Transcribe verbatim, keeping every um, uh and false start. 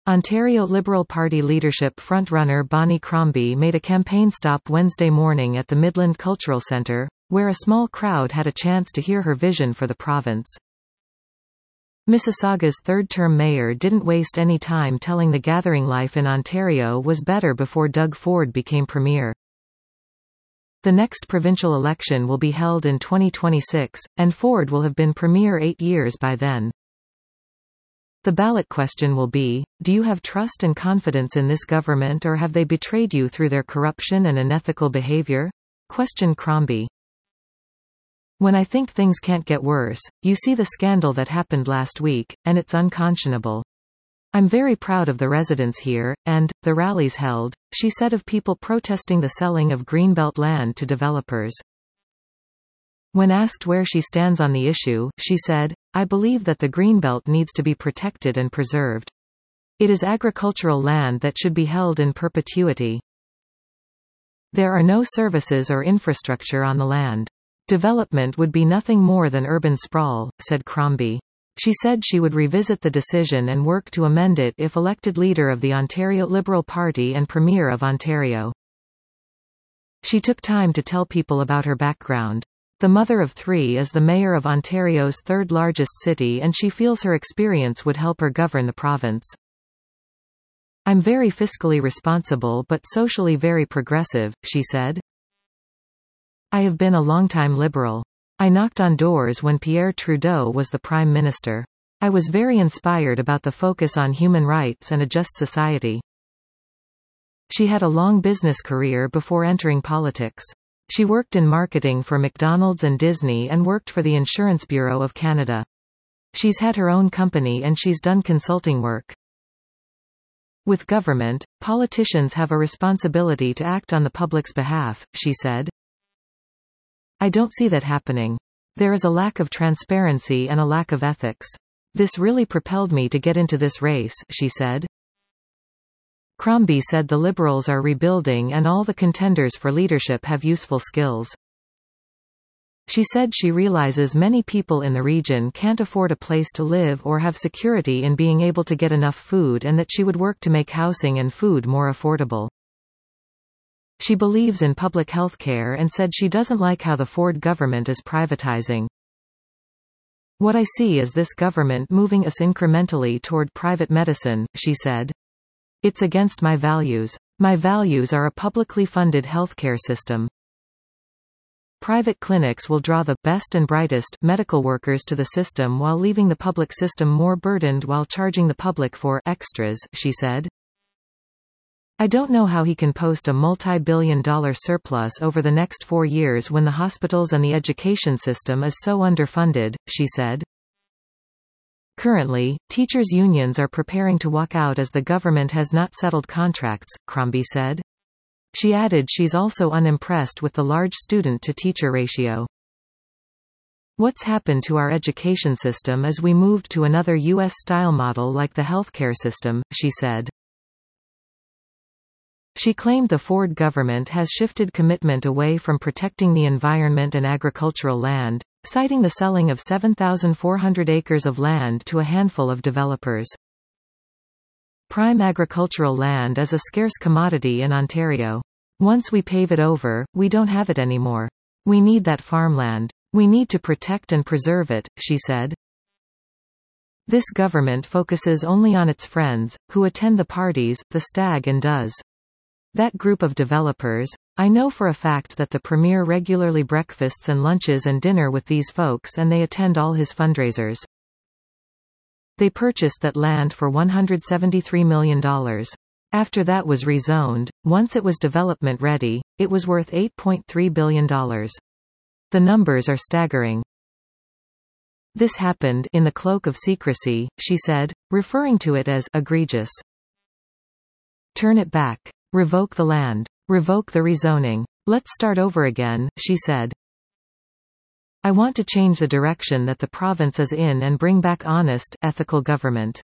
Ontario Liberal Party leadership frontrunner Bonnie Crombie made a campaign stop Wednesday morning at the Midland Cultural Centre, where a small crowd had a chance to hear her vision for the province. Mississauga's third-term mayor didn't waste any time telling the gathering life in Ontario was better before Doug Ford became premier. The next provincial election will be held in twenty twenty-six, and Ford will have been premier eight years by then. The ballot question will be, do you have trust and confidence in this government, or have they betrayed you through their corruption and unethical behavior? Questioned Crombie. When I think things can't get worse, you see the scandal that happened last week, and it's unconscionable. I'm very proud of the residents here, and, the rallies held, she said of people protesting the selling of Greenbelt land to developers. When asked where she stands on the issue, she said, I believe that the Greenbelt needs to be protected and preserved. It is agricultural land that should be held in perpetuity. There are no services or infrastructure on the land. Development would be nothing more than urban sprawl, said Crombie. She said she would revisit the decision and work to amend it if elected leader of the Ontario Liberal Party and Premier of Ontario. She took time to tell people about her background. The mother of three is the mayor of Ontario's third-largest city, and she feels her experience would help her govern the province. I'm very fiscally responsible but socially very progressive, she said. I have been a long-time Liberal. I knocked on doors when Pierre Trudeau was the Prime Minister. I was very inspired about the focus on human rights and a just society. She had a long business career before entering politics. She worked in marketing for McDonald's and Disney and worked for the Insurance Bureau of Canada. She's had her own company and she's done consulting work. With government, politicians have a responsibility to act on the public's behalf, she said. I don't see that happening. There is a lack of transparency and a lack of ethics. This really propelled me to get into this race, she said. Crombie said the Liberals are rebuilding and all the contenders for leadership have useful skills. She said she realizes many people in the region can't afford a place to live or have security in being able to get enough food, and that she would work to make housing and food more affordable. She believes in public health care and said she doesn't like how the Ford government is privatizing. What I see is this government moving us incrementally toward private medicine, she said. It's against my values. My values are a publicly funded healthcare system. Private clinics will draw the best and brightest medical workers to the system while leaving the public system more burdened while charging the public for extras, she said. I don't know how he can post a multi-billion dollar surplus over the next four years when the hospitals and the education system is so underfunded, she said. Currently, teachers' unions are preparing to walk out as the government has not settled contracts, Crombie said. She added she's also unimpressed with the large student-to-teacher ratio. What's happened to our education system is we moved to another U S-style model like the healthcare system, she said. She claimed the Ford government has shifted commitment away from protecting the environment and agricultural land, citing the selling of seven thousand four hundred acres of land to a handful of developers. Prime agricultural land is a scarce commodity in Ontario. Once we pave it over, we don't have it anymore. We need that farmland. We need to protect and preserve it, she said. This government focuses only on its friends, who attend the parties, the stag and does. That group of developers, I know for a fact that the Premier regularly breakfasts and lunches and dinner with these folks, and they attend all his fundraisers. They purchased that land for one hundred seventy-three million dollars. After that was rezoned, once it was development ready, it was worth eight point three billion dollars. The numbers are staggering. This happened in the cloak of secrecy, she said, referring to it as egregious. Turn it back. Revoke the land. Revoke the rezoning. Let's start over again, she said. I want to change the direction that the province is in and bring back honest, ethical government.